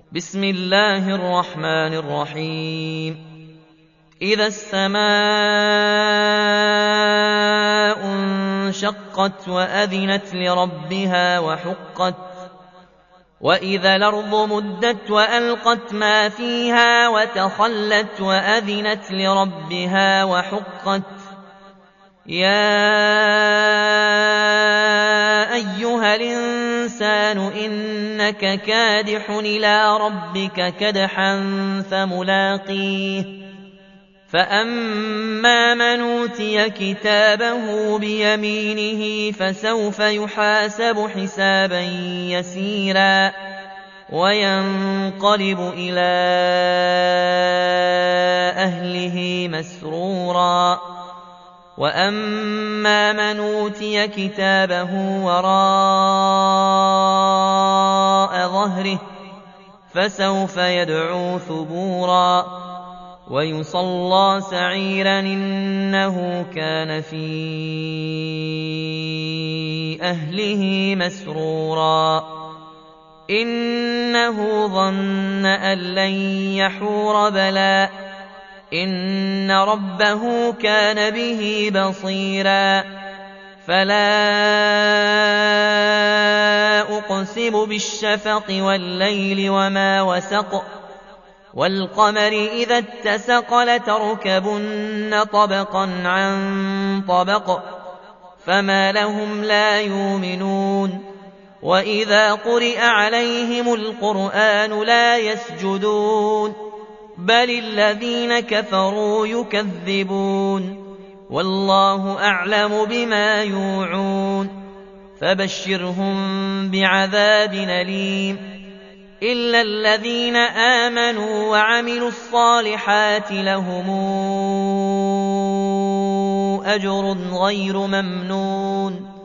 بسم الله الرحمن الرحيم. إذا السماء انشقت وأذنت لربها وحقت وإذا الأرض مدت وألقت ما فيها وتخلت وأذنت لربها وحقت يا أيها الإنسان إنك كادح إلى ربك كدحا فملاقيه فأما من أوتي كتابه بيمينه فسوف يحاسب حسابا يسيرا وينقلب إلى أهله مسرورا وأما من أوتي كتابه وراء ظهره فسوف يدعو ثبورا ويصلى سعيرا إنه كان في أهله مسرورا إنه ظن أن لن يحور بلى إن ربه كان به بصيرا فلا أقسم بالشفق والليل وما وسق والقمر إذا اتسق لتركبن طبقا عن طبق فما لهم لا يؤمنون وإذا قرئ عليهم القرآن لا يسجدون بل الذين كفروا يكذبون والله أعلم بما يوعون فبشرهم بعذاب أليم إلا الذين آمنوا وعملوا الصالحات لهم أجر غير ممنون